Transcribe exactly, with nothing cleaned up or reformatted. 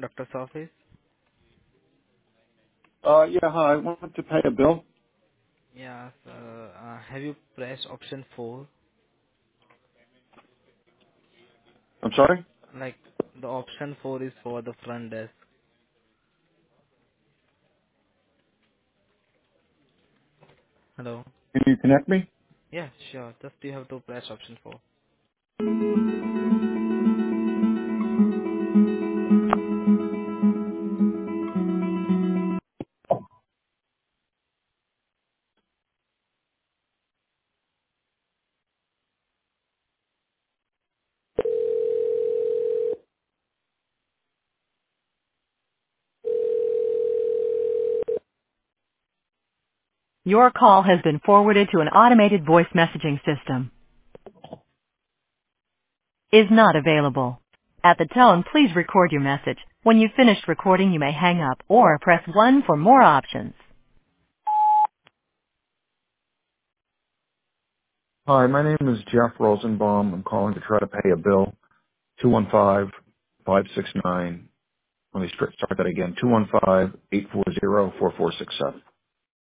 doctor's office. Uh, yeah, hi. I wanted to pay a bill. Yeah, so, uh, have you pressed option four? I'm sorry? Like the option four is for the front desk. Hello. Can you connect me? Yeah, sure. Just you have to press option four. Your call has been forwarded to an automated voice messaging system. Is not available. At the tone, please record your message. When you've finished recording, you may hang up or press one for more options. Hi, my name is Jeff Rosenbaum. I'm calling to try to pay a bill. two one five, five six nine. Let me start start that again. two one five, eight four zero, four four six seven.